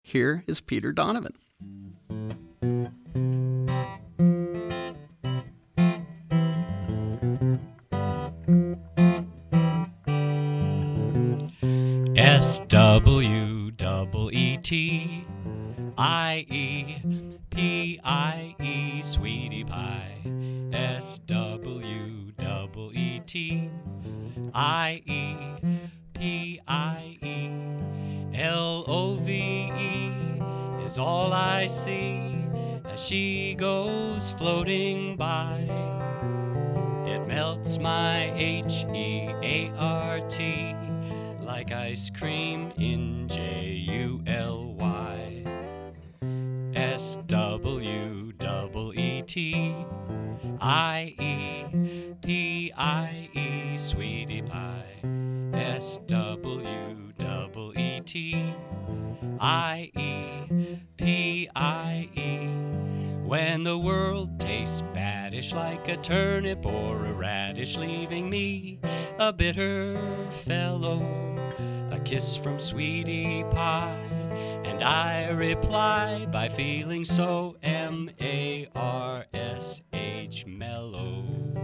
Here is Peter Donovan. SWEETIE, sweetie pie. SWEETIE, is all I see as she goes floating by. It melts my HEART like ice cream in JULY. SWEETIE, sweetie pie. SWEETIE. When the world tastes baddish like a turnip or a radish, leaving me a bitter fellow, a kiss from sweetie pie, and I reply by feeling so MARSH mellow.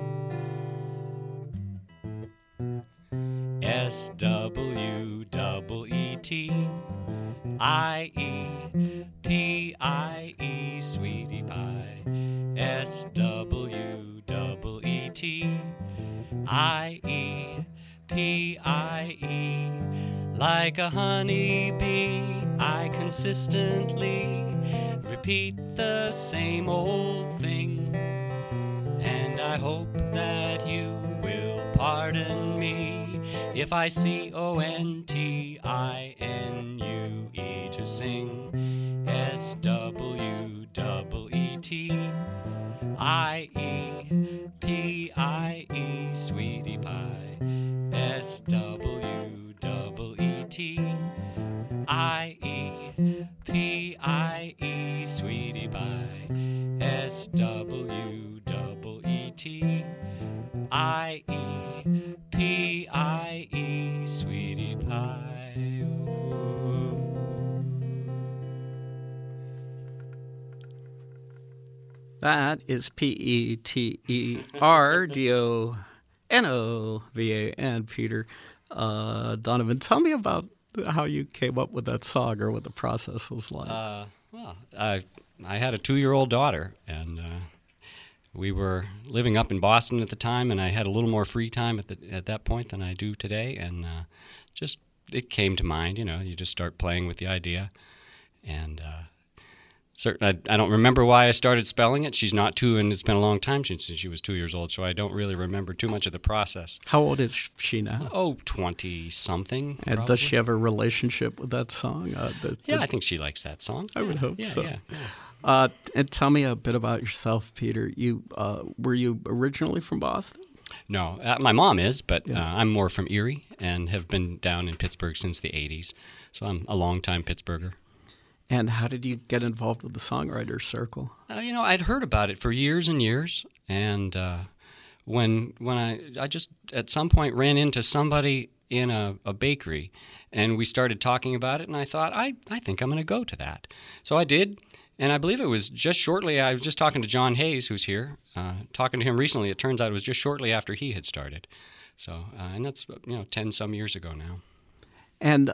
SWEETIE, sweetie pie. SWEETIE, like a honeybee, I consistently repeat the same old thing, and I hope that you will pardon me if I CONTINUE to sing. SWEETIE, sweetie pie. SWEETIE, sweetie pie. SWEETIE, sweetie pie. That is PETERDONOVAN, Peter Donovan. Tell me about how you came up with that song or what the process was like. Well, I had a 2-year-old daughter, and we were living up in Boston at the time, and I had a little more free time at that point than I do today, and just it came to mind. You just start playing with the idea, and I don't remember why I started spelling it. She's not 2, and it's been a long time since she was 2 years old, so I don't really remember too much of the process. How old is she now? 20-something. And does she have a relationship with that song? Yeah, I think she likes that song. I would hope so. Yeah. And tell me a bit about yourself, Peter. Were you originally from Boston? No, my mom is, but Yeah. I'm more from Erie and have been down in Pittsburgh since the 80s, so I'm a longtime Pittsburgher. And how did you get involved with the Songwriters Circle? I'd heard about it for years and years, and when I just at some point ran into somebody in a bakery, and we started talking about it, and I thought, I think I'm going to go to that. So I did, and I believe it was just shortly, I was just talking to John Hayes, who's here, talking to him recently. It turns out it was just shortly after he had started. So, and that's 10-some years ago now. And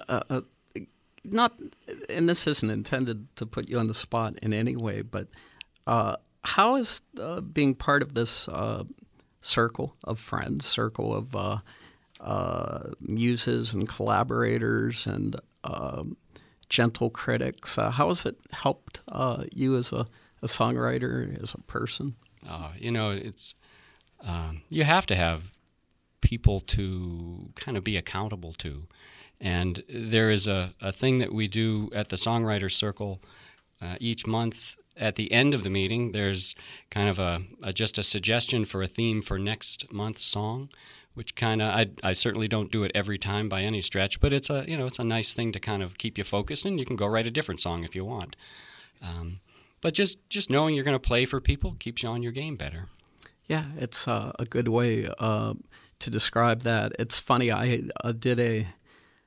and this isn't intended to put you on the spot in any way, but how is being part of this circle of friends, circle of muses and collaborators and gentle critics, how has it helped you as a songwriter, as a person? It's you have to have people to kind of be accountable to. And there is a thing that we do at the Songwriters Circle each month. At the end of the meeting, there's kind of just a suggestion for a theme for next month's song, which kind of I certainly don't do it every time by any stretch, but it's a nice thing to kind of keep you focused, and you can go write a different song if you want. But just knowing you're going to play for people keeps you on your game better. Yeah, it's a good way to describe that. It's funny. I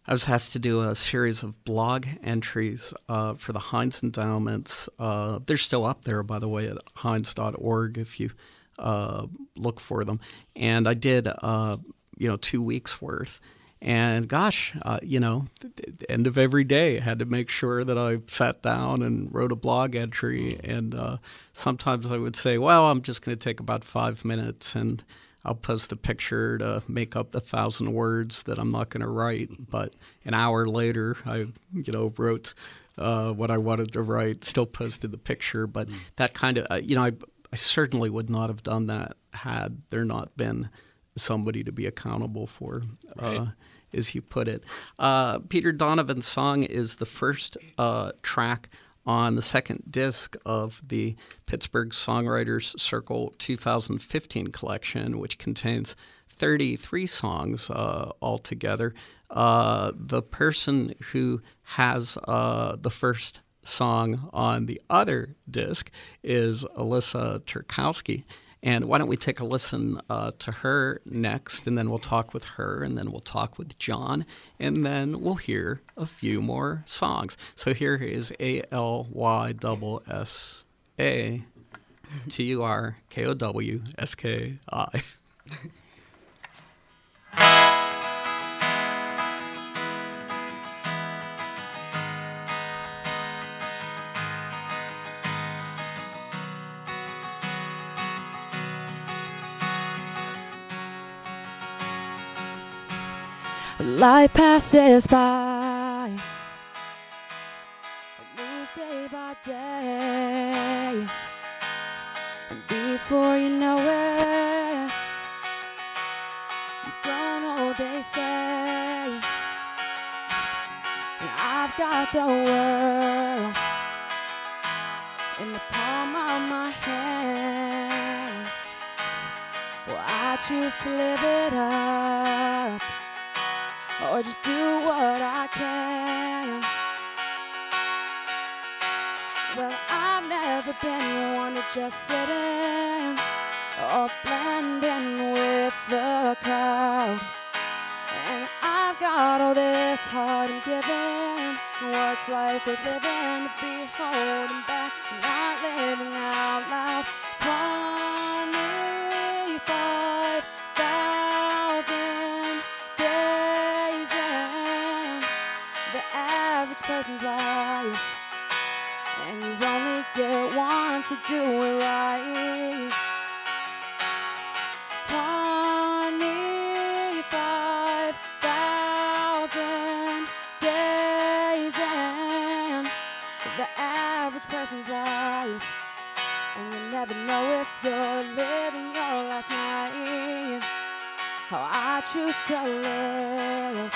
I was asked to do a series of blog entries for the Heinz Endowments. They're still up there, by the way, at heinz.org if you look for them. And I did, 2 weeks worth. And gosh, at the end of every day, I had to make sure that I sat down and wrote a blog entry. And sometimes I would say, well, I'm just going to take about 5 minutes and I'll post a picture to make up the 1,000 words that I'm not going to write. But an hour later, I, wrote what I wanted to write, still posted the picture. But that kind of, I certainly would not have done that had there not been somebody to be accountable for, Right. as you put it. Peter Donovan's song is the first track on the second disc of the Pittsburgh Songwriters Circle 2015 collection, which contains 33 songs altogether. The person who has the first song on the other disc is Alyssa Turkowski. And why don't we take a listen to her next, and then we'll talk with her, and then we'll talk with John, and then we'll hear a few more songs. So here is ALYSSA-TURKOWSKI. Life passes by, moves day by day, and before you know it, you've grown old, they say. And I've got the world in the palm of my hands. Well, I choose to live it up, or just do what I can. Well, I've never been one to just sit in or blend in with the crowd. And I've got all this heart and giving. What's life worth living to be holding back, not living out loud? 25,000 days in the average person's life, and you only get once to do it right. 25,000 days in the average person's life, and you never know if you're living your last night. How I choose to live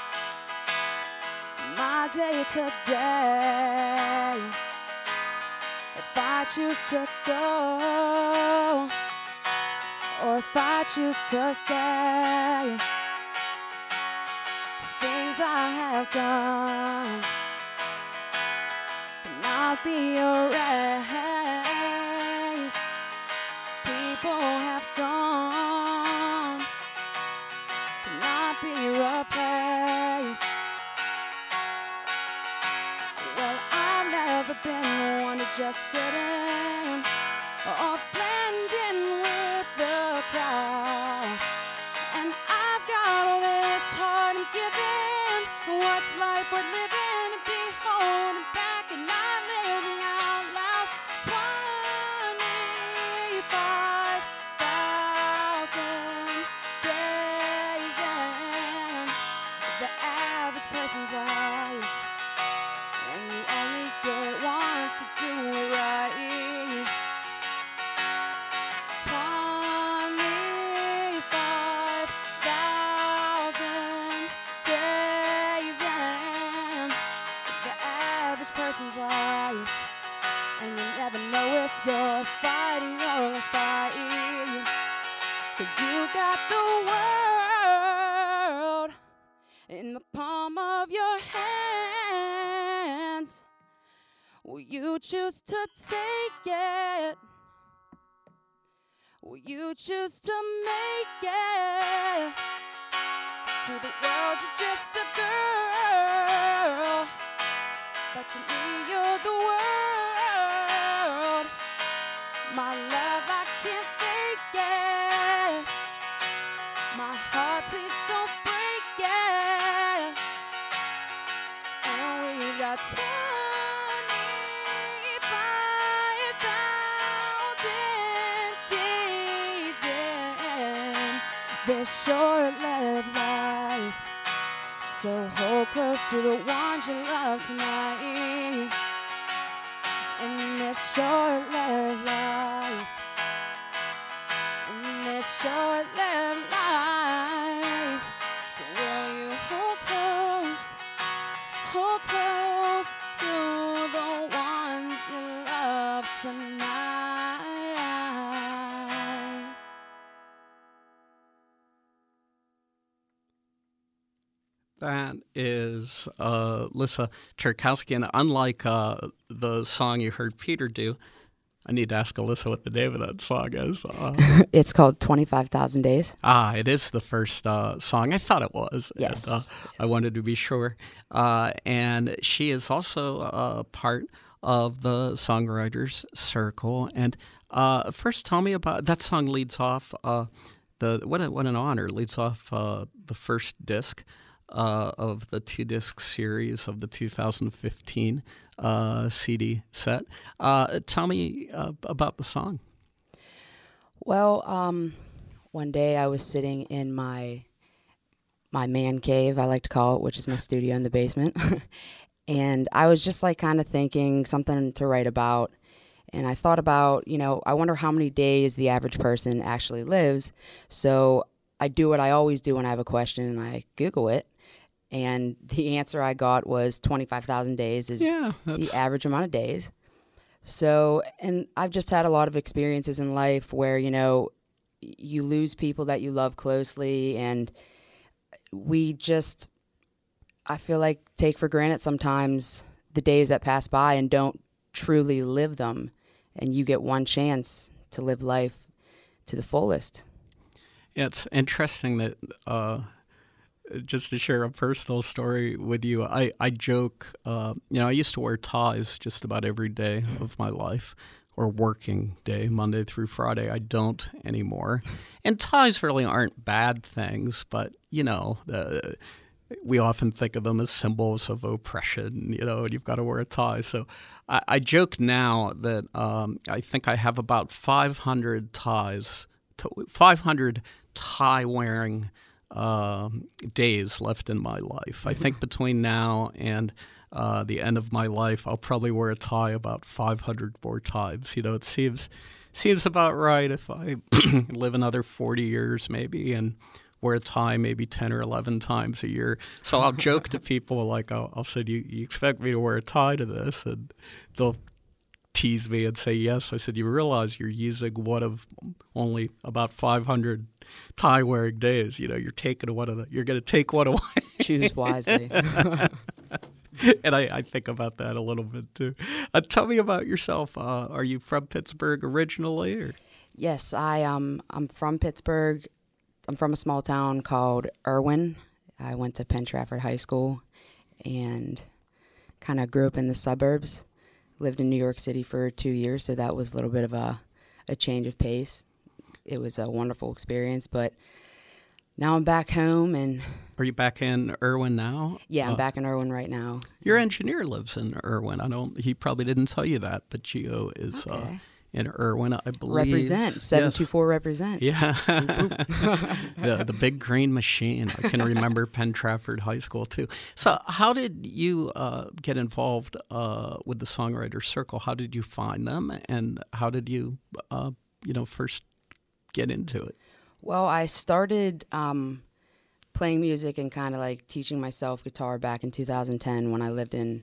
my day today. If I choose to go, or if I choose to stay. Things I have done cannot be erased. People have gone, cannot be replaced. Well, I've never been one to just sit in or blend in with the crowd. And I've got all this heart and giving. What's life worth living to be holding back and not living out loud? 25,000 days in the average person's life, and you only get once to do it right. 25,000 days in the average person's life, and you never know if you're fighting your last fight, 'cause you got the world in the palm of your hands. Will you choose to take it? Will you choose to make it? To the world, you're just a girl, but to me, you're the world. My love, I can't fake it. My heart, please don't break it. And we've got 25,000 days in this short-lived life. So hold close to the ones you love tonight. In this short-lived life. In this short-lived life. So will you hold close to the ones you love tonight. That is Lissa Cherkowski, and unlike the song you heard Peter do, I need to ask Alyssa what the name of that song is. It's called 25,000 Days. It is the first song. I thought it was. Yes. And, I wanted to be sure. And she is also part of the Songwriters Circle. And first, tell me about that song. Leads off what an honor! Leads off the first disc of the 2-disc series of the 2015 CD set. Tell me about the song. Well, one day I was sitting in my man cave, I like to call it, which is my studio in the basement. And I was just like kind of thinking something to write about. And I thought about, I wonder how many days the average person actually lives. So I do what I always do when I have a question, and I Google it. And the answer I got was 25,000 days is the average amount of days. So, and I've just had a lot of experiences in life where, you lose people that you love closely, and we just, I feel like, take for granted sometimes the days that pass by and don't truly live them. And you get one chance to live life to the fullest. Yeah, it's interesting that... just to share a personal story with you, I joke, I used to wear ties just about every day of my life, or working day, Monday through Friday. I don't anymore. And ties really aren't bad things, but, we often think of them as symbols of oppression, and you've got to wear a tie. So I joke now that I think I have about 500 tie-wearing days left in my life. I think between now and the end of my life, I'll probably wear a tie about 500 more times. It seems about right if I live another 40 years maybe and wear a tie maybe 10 or 11 times a year. So I'll joke to people like, I'll say, you expect me to wear a tie to this? And they'll tease me and say yes. I said, you realize you're using one of only about 500 tie-wearing days. You're taking you're going to take one away. Choose wisely. And I think about that a little bit too. Tell me about yourself. Are you from Pittsburgh originally? Or? Yes, I'm from Pittsburgh. I'm from a small town called Irwin. I went to Penn Trafford High School and kind of grew up in the suburbs. Lived in New York City for 2 years, so that was a little bit of a change of pace. It was a wonderful experience, but now I'm back home. And are you back in Irwin now? Yeah, I'm back in Irwin right now. Your engineer lives in Irwin. He probably didn't tell you that, but Gio is in Irwin, I believe. Represent, 724 represent. Yeah. the big green machine. I can remember Penn Trafford High School, too. So how did you get involved with the Songwriters Circle? How did you find them? And how did you, first get into it? Well, I started playing music and kind of like teaching myself guitar back in 2010 when I lived in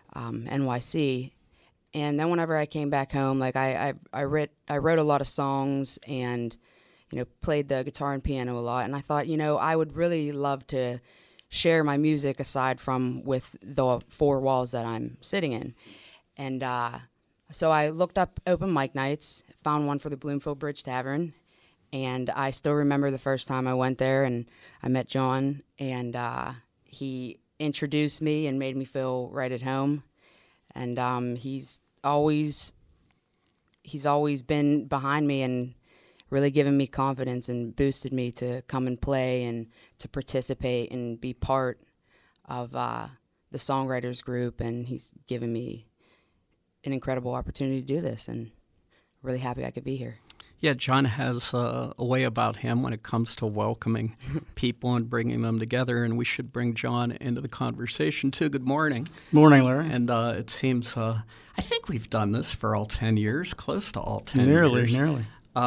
NYC. And then whenever I came back home, like I wrote a lot of songs and, played the guitar and piano a lot. And I thought, I would really love to share my music aside from with the four walls that I'm sitting in. And so I looked up open mic nights, found one for the Bloomfield Bridge Tavern, And I still remember the first time I went there and I met John, and he introduced me and made me feel right at home. And he's always been behind me and really given me confidence and boosted me to come and play and to participate and be part of the songwriters group. And he's given me an incredible opportunity to do this, and really happy I could be here. Yeah, John has a way about him when it comes to welcoming people and bringing them together, and we should bring John into the conversation, too. Good morning. Morning, Larry. And it seems, I think we've done this for all 10 years, close to all 10 Nearly. years.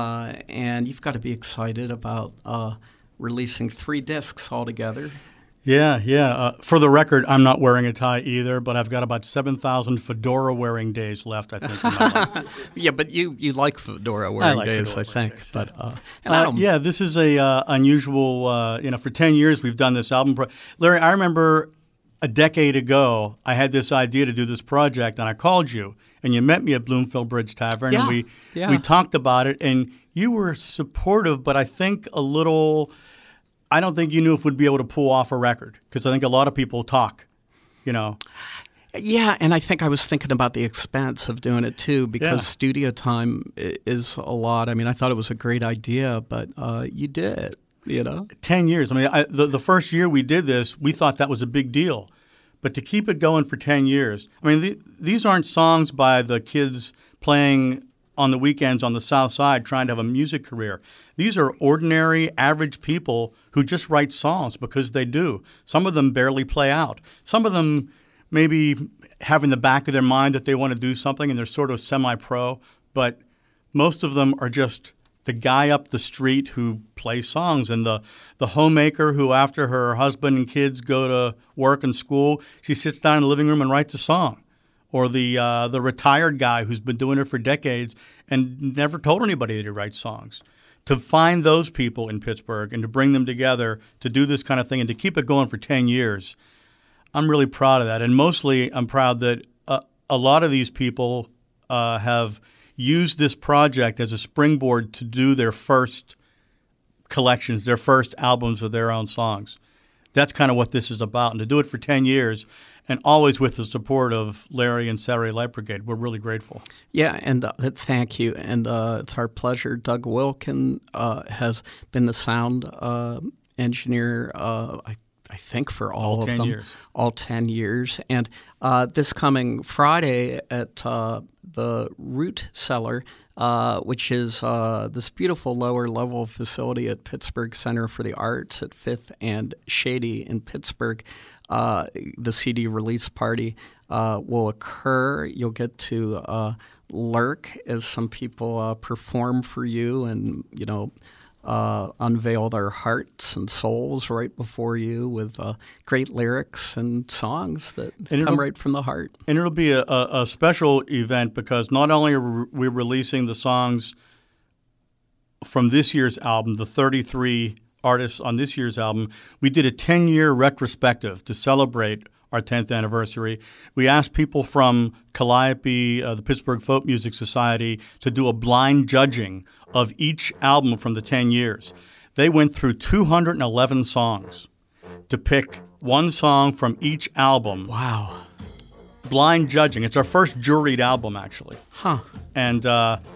And you've got to be excited about releasing 3 discs altogether. Yeah. For the record, I'm not wearing a tie either, but I've got about 7,000 fedora-wearing days left, I think, in my life. Yeah, but you like fedora-wearing days, I think. Days, but yeah, this is a unusual, for 10 years we've done this album. Larry, I remember a decade ago, I had this idea to do this project, and I called you, and you met me at Bloomfield Bridge Tavern, and we talked about it, and you were supportive, but I think a little... I don't think you knew if we'd be able to pull off a record, because I think a lot of people talk, Yeah, and I think I was thinking about the expense of doing it, too, because studio time is a lot. I mean, I thought it was a great idea, but you did, 10 years. I mean, the first year we did this, we thought that was a big deal. But to keep it going for 10 years, I mean, these aren't songs by the kids playing on the weekends on the South Side trying to have a music career. These are ordinary, average people who just write songs because they do. Some of them barely play out. Some of them maybe have in the back of their mind that they want to do something and they're sort of semi-pro, but most of them are just the guy up the street who plays songs, and the homemaker who, after her husband and kids go to work and school, she sits down in the living room and writes a song. Or the retired guy who's been doing it for decades and never told anybody that he writes songs. To find those people in Pittsburgh and to bring them together to do this kind of thing and to keep it going for 10 years, I'm really proud of that. And mostly I'm proud that a lot of these people have used this project as a springboard to do their first collections, their first albums of their own songs. That's kind of what this is about. And to do it for 10 years and always with the support of Larry and Saturday Light Brigade, we're really grateful. Yeah, and thank you. And it's our pleasure. Doug Wilkin has been the sound engineer, I think, for all of them. All 10 years. And this coming Friday at the Root Cellar, which is this beautiful lower-level facility at Pittsburgh Center for the Arts at 5th and Shady in Pittsburgh. The CD release party will occur. You'll get to lurk as some people perform for you and, unveil their hearts and souls right before you with great lyrics and songs that come right from the heart. And it'll be a special event because not only are we releasing the songs from this year's album, the 33 artists on this year's album, we did a 10-year retrospective to celebrate our 10th anniversary. We asked people from Calliope, the Pittsburgh Folk Music Society, to do a blind judging of each album from the 10 years. They went through 211 songs to pick one song from each album. Wow. Blind judging. It's our first juried album, actually. Huh. And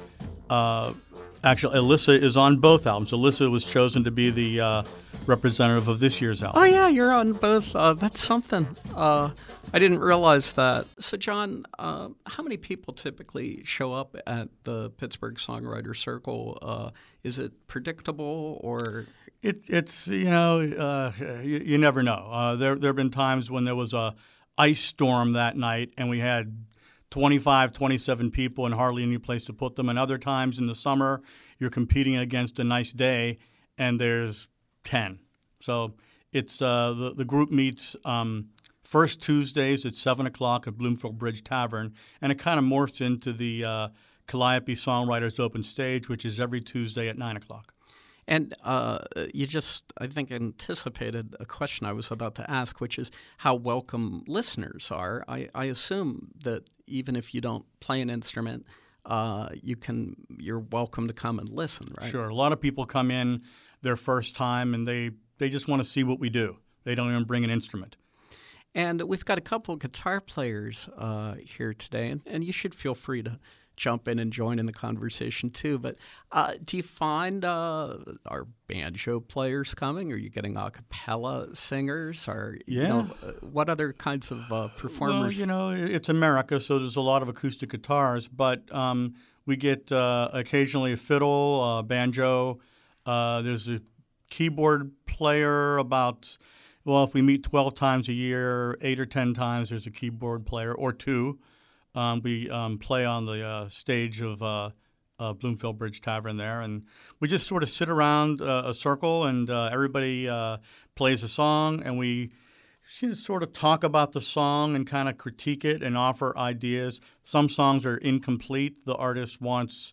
actually, Alyssa is on both albums. Alyssa was chosen to be the representative of this year's album. Oh, yeah, you're on both. That's something. I didn't realize that. So, John, how many people typically show up at the Pittsburgh Songwriter Circle? Is it predictable or? It's you never know. There have been times when there was a ice storm that night and we had 25, 27 people and hardly any place to put them. And other times in the summer, you're competing against a nice day and there's 10. So it's the group meets first Tuesdays at 7 o'clock at Bloomfield Bridge Tavern, and it kind of morphs into the Calliope Songwriters Open Stage, which is every Tuesday at 9 o'clock. And you just, I think, anticipated a question I was about to ask, which is how welcome listeners are. I assume that even if you don't play an instrument, you're welcome to come and listen, right? Sure. A lot of people come in their first time and they just want to see what we do. They don't even bring an instrument. And we've got a couple of guitar players here today, and you should feel free to jump in and join in the conversation too. But do you find our banjo players coming? Are you getting a cappella singers? Or what other kinds of performers? Well, it's America, so there's a lot of acoustic guitars, but we get occasionally a fiddle, banjo. There's a keyboard player if we meet 12 times a year, 8 or 10 times there's a keyboard player or two. We play on the stage of Bloomfield Bridge Tavern there, and we just sort of sit around a circle, and everybody plays a song, and we sort of talk about the song and kind of critique it and offer ideas. Some songs are incomplete. The artist wants,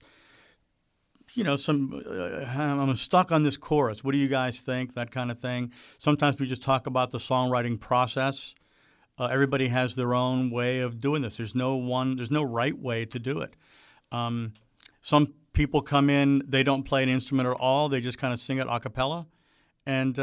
I'm stuck on this chorus. What do you guys think? That kind of thing. Sometimes we just talk about the songwriting process. Everybody has their own way of doing this. There's no right way to do it. Some people come in, they don't play an instrument at all. They just kind of sing it a cappella. And,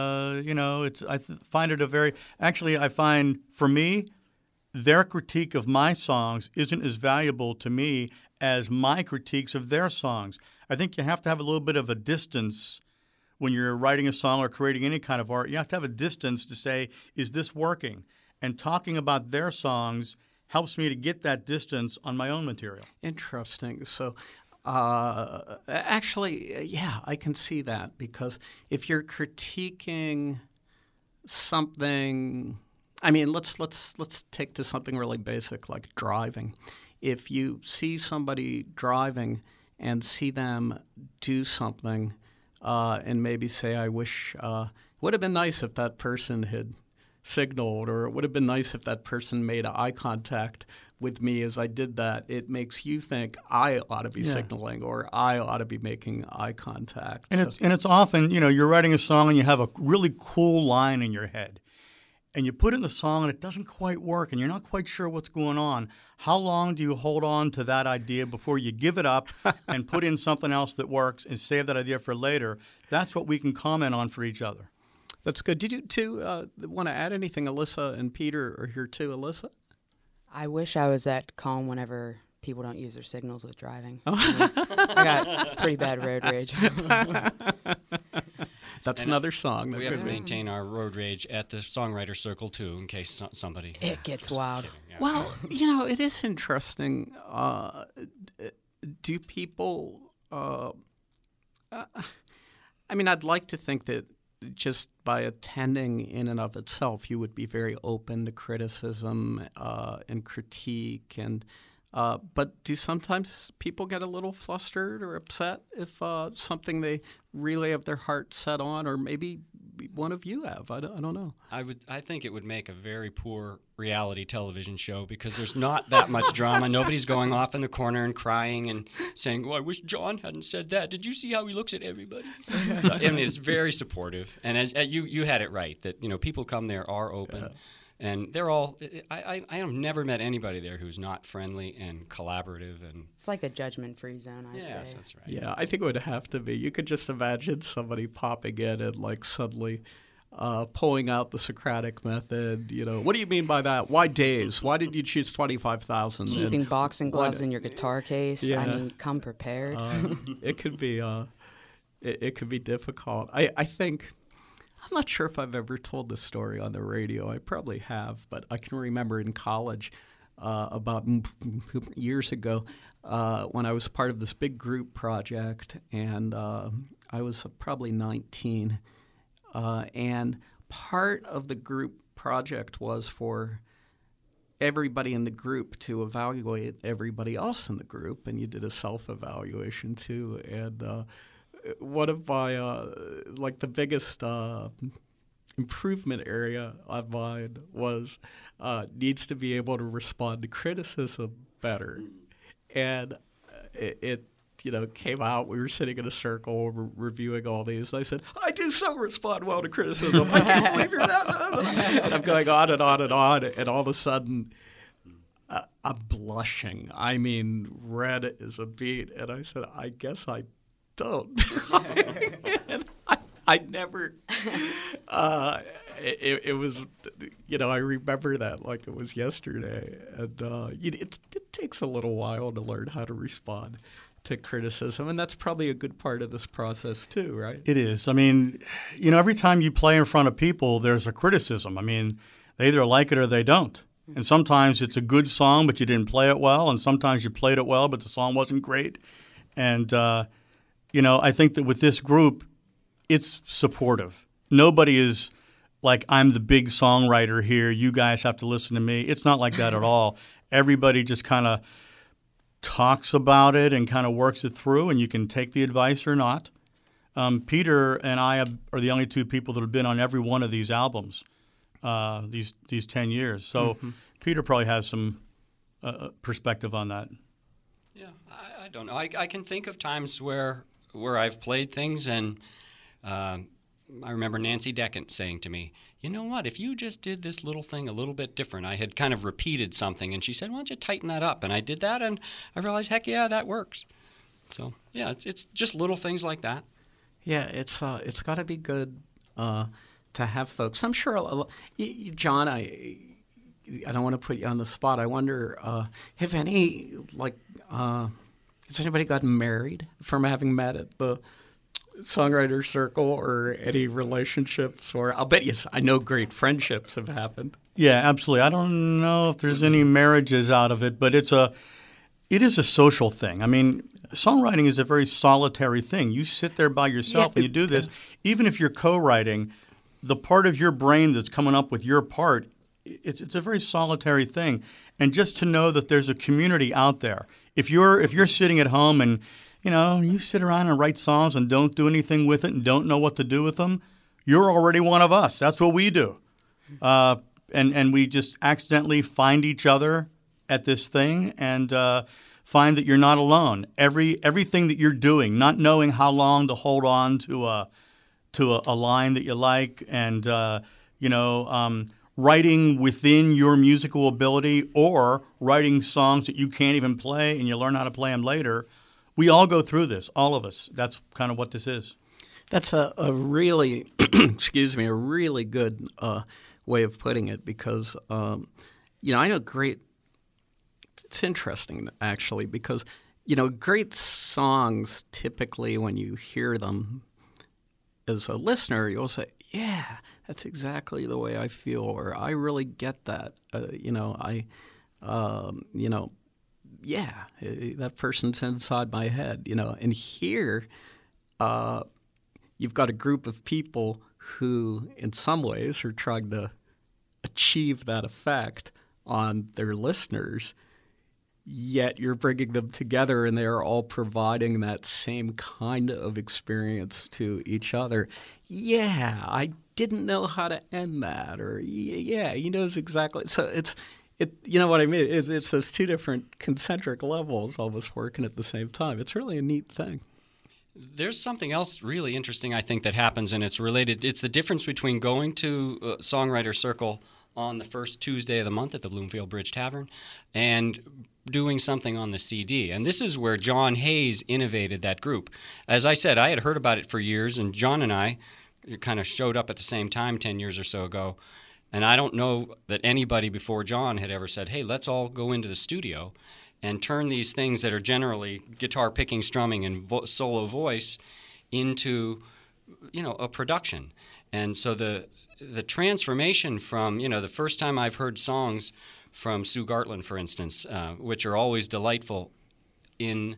I find for me, their critique of my songs isn't as valuable to me as my critiques of their songs. I think you have to have a little bit of a distance when you're writing a song or creating any kind of art. You have to have a distance to say, is this working? And talking about their songs helps me to get that distance on my own material. Interesting. So I can see that, because if you're critiquing something, let's take to something really basic like driving. If you see somebody driving and see them do something and maybe say, I wish it would have been nice if that person had signaled, or it would have been nice if that person made eye contact with me as I did that, it makes you think I ought to be signaling, or I ought to be making eye contact. And it's often, you're writing a song and you have a really cool line in your head, and you put it in the song and it doesn't quite work and you're not quite sure what's going on. How long do you hold on to that idea before you give it up and put in something else that works and save that idea for later? That's what we can comment on for each other. That's good. Did you two want to add anything? Alyssa and Peter are here too. Alyssa? I wish I was that calm whenever people don't use their signals with driving. I got pretty bad road rage. That's another song. We have to maintain our road rage at the songwriter circle too, in case somebody. It gets wild. Yeah. Well, it is interesting. Do people? I'd like to think that just by attending in and of itself, you would be very open to criticism and critique. And but do sometimes people get a little flustered or upset if something they really have their heart set on, or maybe one of you have? I don't know. I think it would make a very poor reality television show, because there's not that much drama. Nobody's going off in the corner and crying and saying, "Oh, I wish John hadn't said that. Did you see how he looks at everybody?" It's very supportive. And as you had it right, that people come there are open. And they're all – I have never met anybody there who's not friendly and collaborative. And it's like a judgment-free zone, I'd say. Yes, that's right. Yeah, I think it would have to be. You could just imagine somebody popping in and suddenly pulling out the Socratic method. What do you mean by that? Why days? Why did you choose 25,000? Keeping boxing gloves in your guitar case. Yeah. Come prepared. It could be it could be difficult. I think – I'm not sure if I've ever told this story on the radio. I probably have, but I can remember in college about years ago when I was part of this big group project, and I was probably 19. And part of the group project was for everybody in the group to evaluate everybody else in the group, and you did a self-evaluation too. And one of my the biggest improvement area on mine was needs to be able to respond to criticism better. And it came out. We were sitting in a circle reviewing all these. And I said, I do so respond well to criticism. I can't believe you're not. And I'm going on and on and on. And all of a sudden, I'm blushing. I mean, red is a beat. And I said, I guess I don't. And I never, it was, I remember that like it was yesterday. And it takes a little while to learn how to respond to criticism. And that's probably a good part of this process too, right? It is. I mean, every time you play in front of people, there's a criticism. I mean, they either like it or they don't. And sometimes it's a good song, but you didn't play it well. And sometimes you played it well, but the song wasn't great. And, I think that with this group, it's supportive. Nobody is like, I'm the big songwriter here. You guys have to listen to me. It's not like that at all. Everybody just kind of talks about it and kind of works it through, and you can take the advice or not. Peter and I are the only two people that have been on every one of these albums. These 10 years. So Peter probably has some perspective on that. Yeah, I don't know. I can think of times where I've played things, and I remember Nancy Deckant saying to me, you know what, if you just did this little thing a little bit different. I had kind of repeated something, and she said, why don't you tighten that up? And I did that, and I realized, heck yeah, that works. So, yeah, it's just little things like that. Yeah, it's got to be good to have folks. I'm sure, John, I don't want to put you on the spot. I wonder if any, has anybody gotten married from having met at the Songwriter Circle, or any relationships? Or I'll bet you, I know great friendships have happened. Yeah, absolutely. I don't know if there's any marriages out of it, but it is a social thing. I mean, songwriting is a very solitary thing. You sit there by yourself and you do this. Even if you're co-writing, the part of your brain that's coming up with your part, it's a very solitary thing. And just to know that there's a community out there. If you're sitting at home and you sit around and write songs and don't do anything with it and don't know what to do with them, you're already one of us. That's what we do. And we just accidentally find each other at this thing and find that you're not alone. Everything that you're doing, not knowing how long to hold on to a line that you like, and writing within your musical ability, or writing songs that you can't even play and you learn how to play them later. We all go through this, all of us. That's kind of what this is. That's a really, a really good way of putting it, because, I know great – it's interesting, actually, because, great songs, typically when you hear them as a listener, you'll say, yeah, that's exactly the way I feel, or I really get that. Yeah, that person's inside my head, And here, you've got a group of people who, in some ways, are trying to achieve that effect on their listeners, yet you're bringing them together and they're all providing that same kind of experience to each other. Yeah, I didn't know how to end that, or yeah, he knows exactly. So you know what I mean? It's those two different concentric levels almost working at the same time. It's really a neat thing. There's something else really interesting, I think, that happens, and it's related. It's the difference between going to Songwriter Circle on the first Tuesday of the month at the Bloomfield Bridge Tavern and doing something on the CD. And this is where John Hayes innovated that group. As I said, I had heard about it for years, and John and I kind of showed up at the same time 10 years or so ago. And I don't know that anybody before John had ever said, hey, let's all go into the studio and turn these things that are generally guitar picking, strumming, and solo voice into, a production. And so the transformation from, the first time I've heard songs from Sue Gartland, for instance, which are always delightful in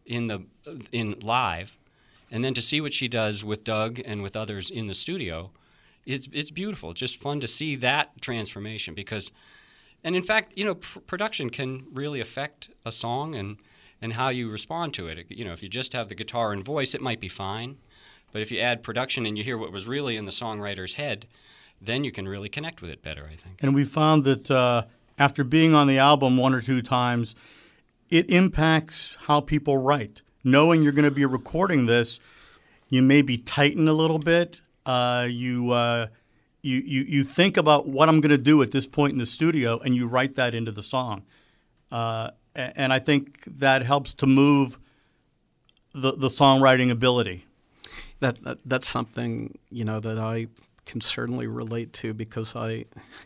live, and then to see what she does with Doug and with others in the studio, it's beautiful. It's just fun to see that transformation because, and in fact, production can really affect a song and how you respond to it. If you just have the guitar and voice, it might be fine, but if you add production and you hear what was really in the songwriter's head, then you can really connect with it better, I think. And we found that after being on the album one or two times, it impacts how people write. Knowing you're going to be recording this, you maybe tighten a little bit. You think about what I'm going to do at this point in the studio, and you write that into the song. And I think that helps to move the songwriting ability. That's something, that I can certainly relate to, because I,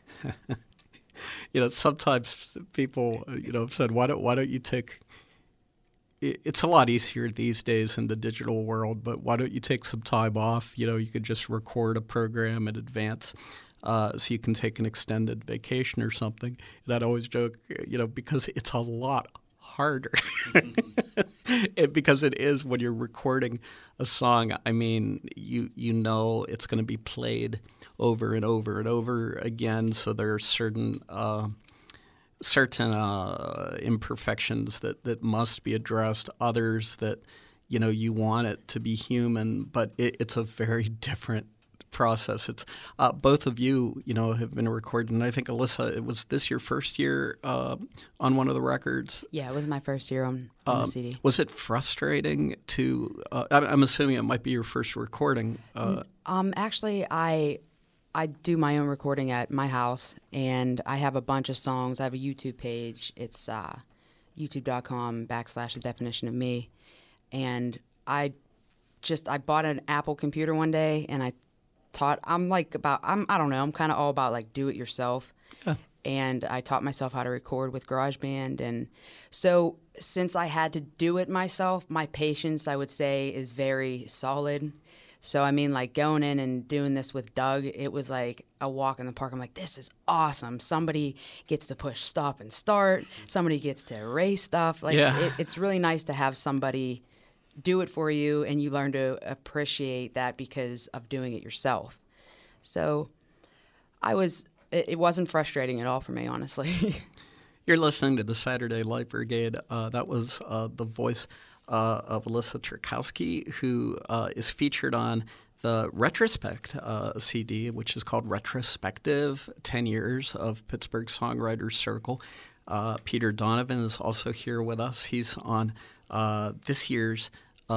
sometimes people, have said, why don't you take, it's a lot easier these days in the digital world, but why don't you take some time off? You could just record a program in advance. So you can take an extended vacation or something. And I'd always joke, because it's a lot harder. Because it is when you're recording a song. I mean, you know it's going to be played over and over and over again. So there are certain imperfections that must be addressed. Others that you want it to be human, but it's a very different process. It's both of you, have been recording. I think, Alyssa, was this your first year on one of the records? Yeah, it was my first year on the CD. Was it frustrating to? I'm assuming it might be your first recording. Actually, I do my own recording at my house, and I have a bunch of songs. I have a YouTube page. It's youtube.com/The Definition of Me, and I bought an Apple computer one day, and I'm kind of all about like do it yourself. Yeah. And I taught myself how to record with GarageBand. And so since I had to do it myself, my patience, I would say, is very solid. So, I mean, like going in and doing this with Doug, it was like a walk in the park. I'm like, this is awesome. Somebody gets to push stop and start. Somebody gets to erase stuff. Like, it's really nice to have somebody do it for you, and you learn to appreciate that because of doing it yourself. So it wasn't frustrating at all for me, honestly. You're listening to the Saturday Light Brigade. That was the voice of Alyssa Turkowski, who is featured on the Retrospect CD, which is called Retrospective, 10 Years of Pittsburgh Songwriters Circle. Peter Donovan is also here with us. He's on this year's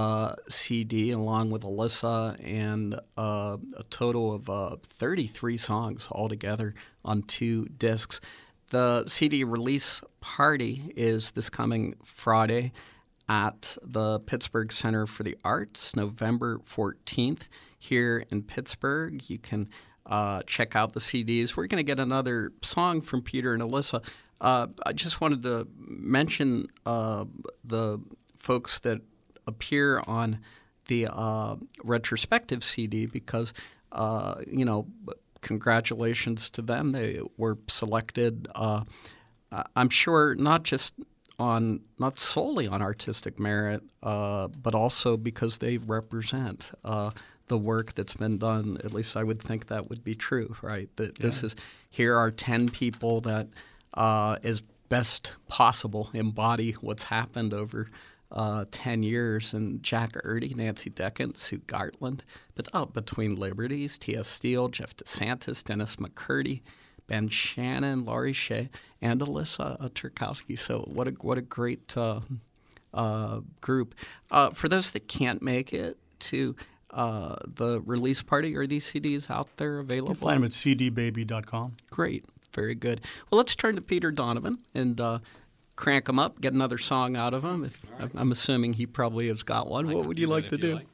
CD, along with Alyssa, and a total of 33 songs altogether on 2 discs. The CD release party is this coming Friday at the Pittsburgh Center for the Arts, November 14th, here in Pittsburgh. You can check out the CDs. We're going to get another song from Peter and Alyssa. I just wanted to mention the folks that appear on the retrospective CD because, congratulations to them. They were selected, I'm sure, not solely on artistic merit, but also because they represent the work that's been done. At least I would think that would be true, right? Here are 10 people that, as best possible, embody what's happened over 10 years, and Jack Erdy, Nancy Deckant, Sue Gartland, but Between Liberties, T.S. Steele, Jeff DeSantis, Dennis McCurdy, Ben Shannon, Laurie Shea, and Alyssa Turkowski. So what a great group. For those that can't make it to the release party, are these CDs out there available? You can find them at cdbaby.com. Great. Very good. Well, let's turn to Peter Donovan and crank him up, get another song out of him. I'm assuming he probably has got one. What would you like to do?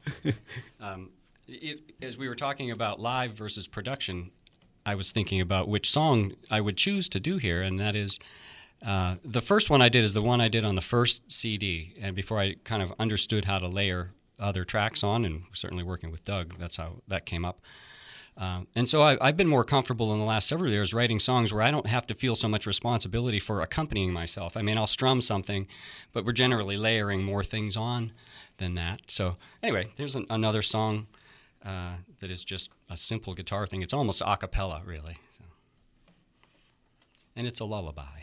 As we were talking about live versus production, I was thinking about which song I would choose to do here, and that is the first one I did is the one I did on the first CD, and before I kind of understood how to layer other tracks on, and certainly working with Doug, that's how that came up. And so I've been more comfortable in the last several years writing songs where I don't have to feel so much responsibility for accompanying myself. I mean, I'll strum something, but we're generally layering more things on than that. So anyway, there's another song that is just a simple guitar thing. It's almost a cappella, really. So. And it's a lullaby.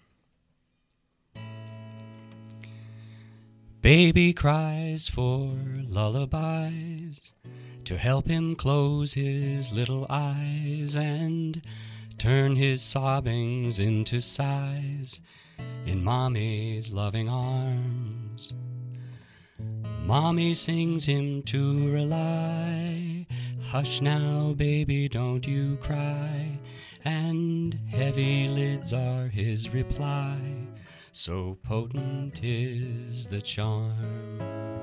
Baby cries for lullabies to help him close his little eyes and turn his sobbings into sighs in Mommy's loving arms. Mommy sings him to rely. Hush now, baby, don't you cry. And heavy lids are his reply. so potent is the charm.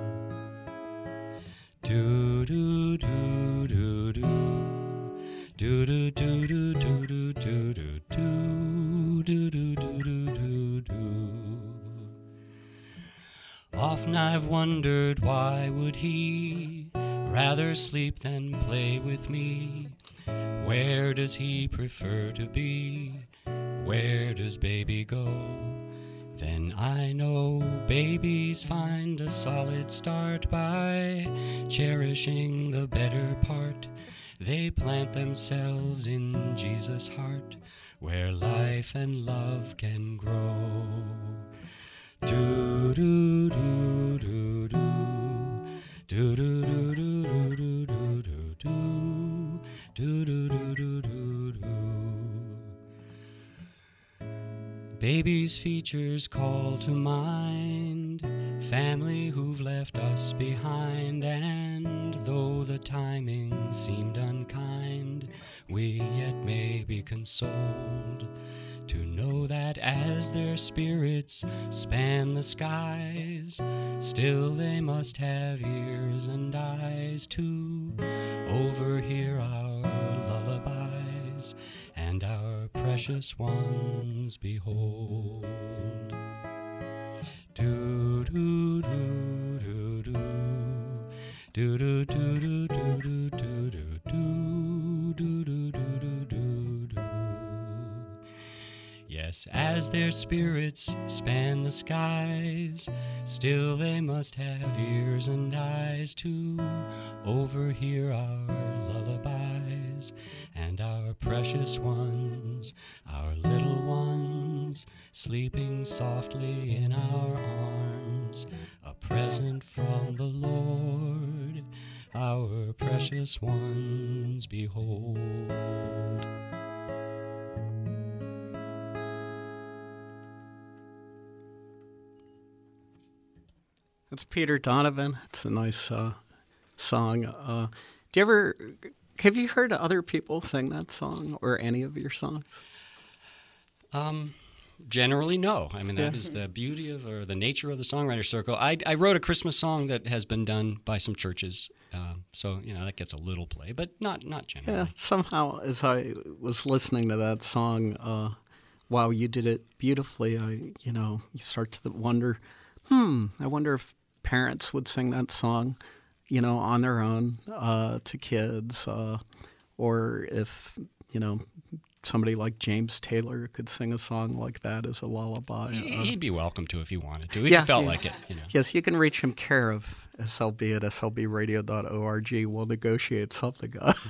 Do do do do do do do do do do do do do do do do do. Often I've wondered why would he rather sleep than play with me. Where does he prefer to be? Where does baby go? Then I know babies find a solid start by cherishing the better part. They plant themselves in Jesus' heart, where life and love can grow. Do do do do do do do do do do do do do do do do do. Baby's features call to mind family who've left us behind, and though the timing seemed unkind, we yet may be consoled to know that as their spirits span the skies, still they must have ears and eyes to overhear our lullabies and our precious ones behold. Do do do do do do do do do do do do do do do do do do. Yes, as their spirits span the skies, still they must have ears and eyes to overhear our lullabies and our precious ones, our little ones, sleeping softly in our arms, a present from the Lord, our precious ones behold. It's Peter Donovan. It's a nice song. Have you heard other people sing that song or any of your songs? Generally, no. I mean, that is the beauty of, or the nature of the Songwriter Circle. I wrote a Christmas song that has been done by some churches, so that gets a little play, but not generally. Yeah, somehow as I was listening to that song, wow, you did it beautifully. You start to wonder, I wonder if parents would sing that song, on their own to kids, or if, somebody like James Taylor could sing a song like that as a lullaby. He'd be welcome to if he wanted to, if he felt like it. Yes, you can reach him care of SLB at slbradio.org. We'll negotiate something.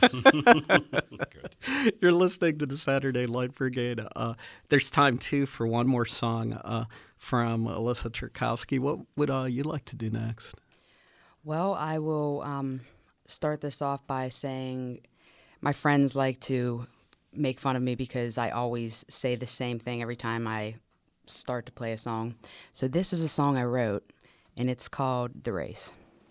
You're listening to the Saturday Light Brigade. There's time, too, for one more song from Alyssa Cherkowski. What would you like to do next? Well, I will start this off by saying my friends like to make fun of me because I always say the same thing every time I start to play a song. So this is a song I wrote, and it's called The Race.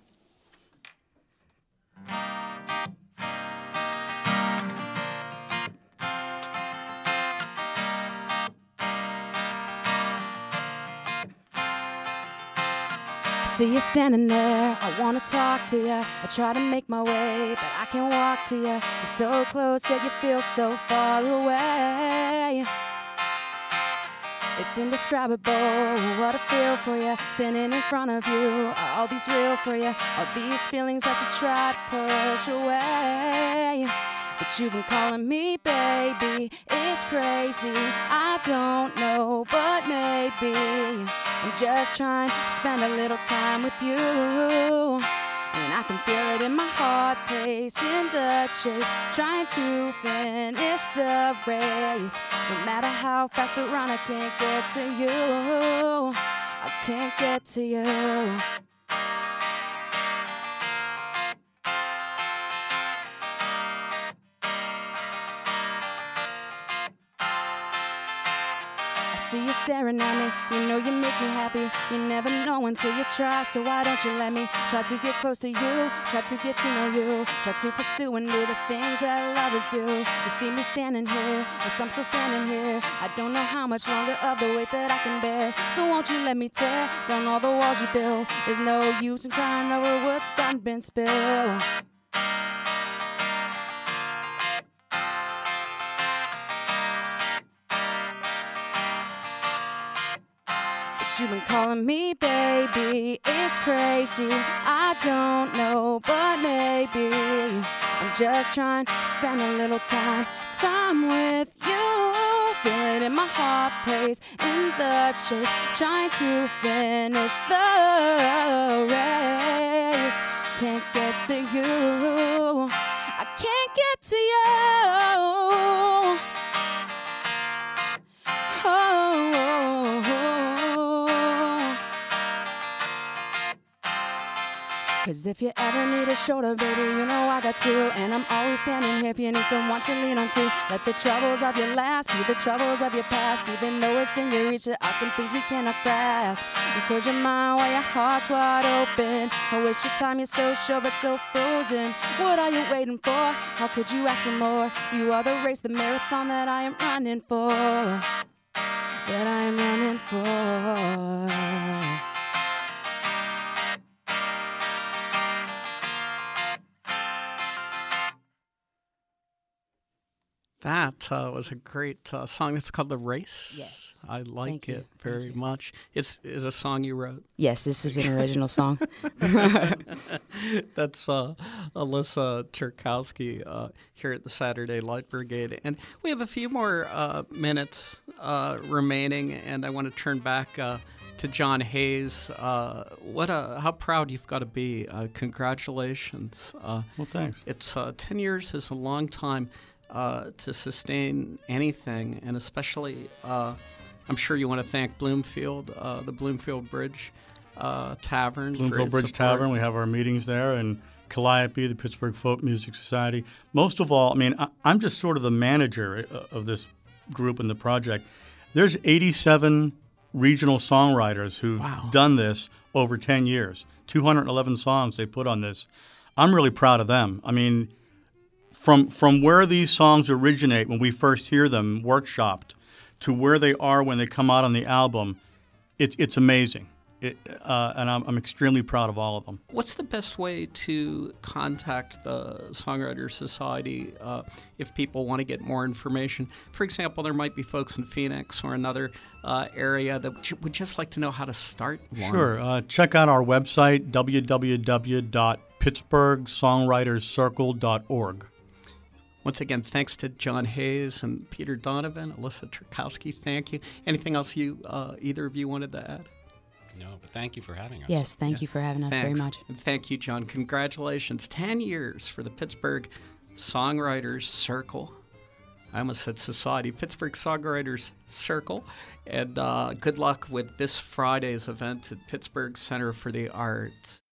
See you standing there, I wanna talk to you. I try to make my way, but I can't walk to you. You're so close, yet you feel so far away. It's indescribable what I feel for you, standing in front of you. Are all these real for you? All these feelings that you try to push away. But you've been calling me baby, it's crazy. I don't know, but maybe I'm just trying to spend a little time with you. And I can feel it in my heart pacing the chase, trying to finish the race. No matter how fast I run, I can't get to you. I can't get to you. See you staring at me. You know you make me happy. You never know until you try, so why don't you let me try to get close to you, try to get to know you, try to pursue and do the things that lovers do. You see me standing here, yes, I'm still standing here. I don't know how much longer of the weight that I can bear, so won't you let me tear down all the walls you build. There's no use in crying over what's done been spilled. You've been calling me baby, it's crazy, I don't know, but maybe I'm just trying to spend a little time with you. Feel it in my heart pace, in the chase, trying to finish the race. Can't get to you, I can't get to you. Cause if you ever need a shoulder, baby, you know I got two. And I'm always standing here if you need someone to lean on to. Let the troubles of your last be the troubles of your past. Even though it's in your reach, there are some things we cannot grasp. You close your mind while your heart's wide open. Don't waste your time, you're so sure but so frozen. What are you waiting for? How could you ask for more? You are the race, the marathon that I am running for. That I am running for. That was a great song. It's called The Race. Yes. I like Thank you. it very Thank you. much. It's a song you wrote. Yes, this is an original song. That's Alyssa Turkowski here at the Saturday Light Brigade. And we have a few more minutes remaining, and I want to turn back to John Hayes. How proud you've got to be. Congratulations. Well, thanks. It's 10 years is a long time to sustain anything, and especially I'm sure you want to thank Bloomfield, the Bloomfield Bridge Tavern. Bloomfield Bridge Tavern, we have our meetings there, and Calliope, the Pittsburgh Folk Music Society. Most of all, I mean, I'm just sort of the manager of this group and the project. There's 87 regional songwriters who've done this over 10 years, 211 songs they put on this. I'm really proud of them. I mean, from where these songs originate when we first hear them workshopped to where they are when they come out on the album, it's amazing. And I'm extremely proud of all of them. What's the best way to contact the Songwriters Society if people want to get more information? For example, there might be folks in Phoenix or another area that would just like to know how to start one. Sure. Check out our website, www.pittsburghsongwriterscircle.org. Once again, thanks to John Hayes and Peter Donovan, Alyssa Turkowski. Thank you. Anything else either of you wanted to add? No, but thank you for having us. Yes, thank you for having us very much. And thank you, John. Congratulations. 10 years for the Pittsburgh Songwriters Circle. I almost said Society. Pittsburgh Songwriters Circle. And good luck with this Friday's event at Pittsburgh Center for the Arts.